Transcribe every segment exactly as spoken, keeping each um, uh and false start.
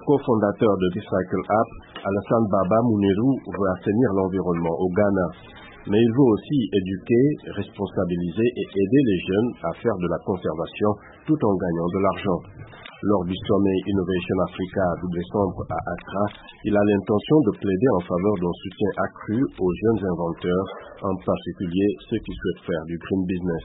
cofondateur de Recycle App, Alassane Baba Muniru, veut assainir l'environnement au Ghana. Mais il veut aussi éduquer, responsabiliser et aider les jeunes à faire de la conservation tout en gagnant de l'argent. Lors du sommet Innovation Africa de décembre à Accra, il a l'intention de plaider en faveur d'un soutien accru aux jeunes inventeurs, en particulier ceux qui souhaitent faire du green business.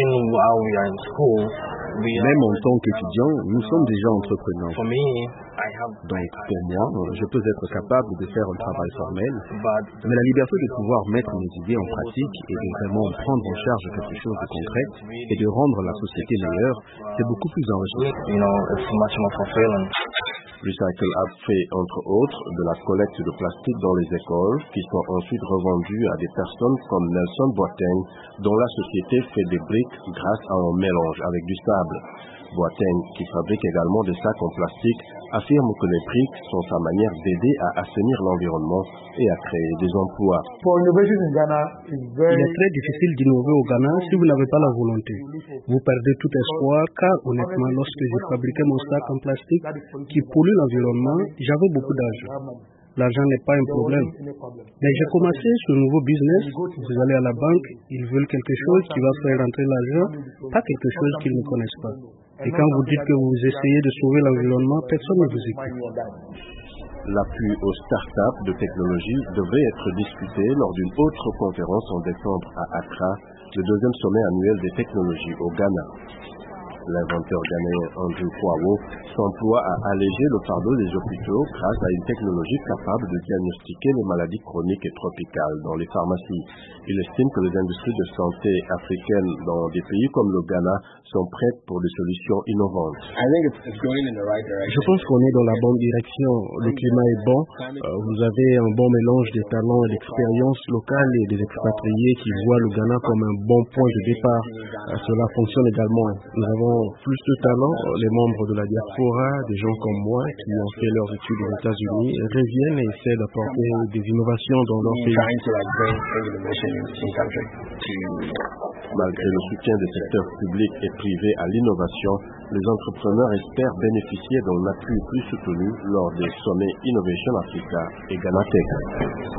Même en tant qu'étudiant, nous sommes déjà entrepreneurs. Donc, pour moi, je peux être capable de faire un travail formel, mais la liberté de pouvoir mettre mes idées en pratique et de vraiment prendre en charge quelque chose de concret et de rendre la société meilleure, c'est beaucoup plus enrichissant. Recycle App fait entre autres de la collecte de plastique dans les écoles qui sont ensuite revendus à des personnes comme Nelson Boateng, dont la société fait des briques grâce à un mélange avec du sable. Boateng, qui fabrique également des sacs en plastique, affirme que les briques sont sa manière d'aider à assainir l'environnement et à créer des emplois. Il est très difficile d'innover au Ghana si vous n'avez pas la volonté. Vous perdez tout espoir car honnêtement, lorsque j'ai fabriqué mon sac en plastique qui pollue l'environnement, j'avais beaucoup d'argent. L'argent n'est pas un problème. Mais j'ai commencé ce nouveau business. Vous allez à la banque, ils veulent quelque chose qui va faire rentrer l'argent, pas quelque chose qu'ils ne connaissent pas. Et quand vous dites que vous essayez de sauver l'environnement, personne ne vous écoute. L'appui aux startups de technologie devrait être discuté lors d'une autre conférence en décembre à Accra, le deuxième sommet annuel des technologies au Ghana. L'inventeur ghanéen Andrew Kwawo s'emploie à alléger le fardeau des hôpitaux grâce à une technologie capable de diagnostiquer les maladies chroniques et tropicales dans les pharmacies. Il estime que les industries de santé africaines dans des pays comme le Ghana sont prêtes pour des solutions innovantes. Je pense qu'on est dans la bonne direction. Le climat est bon. Euh, vous avez un bon mélange des talents et d'expériences locales et des expatriés qui voient le Ghana comme un bon point de départ. Euh, cela fonctionne également. Nous avons plus de talents. Les membres de la diaspora, des gens comme moi qui ont fait leurs études aux États-Unis, reviennent et essaient d'apporter des innovations dans leur pays. Malgré le soutien des secteurs publics et privés à l'innovation, les entrepreneurs espèrent bénéficier d'un appui plus soutenu lors des sommets Innovation Africa et Ghana Tech.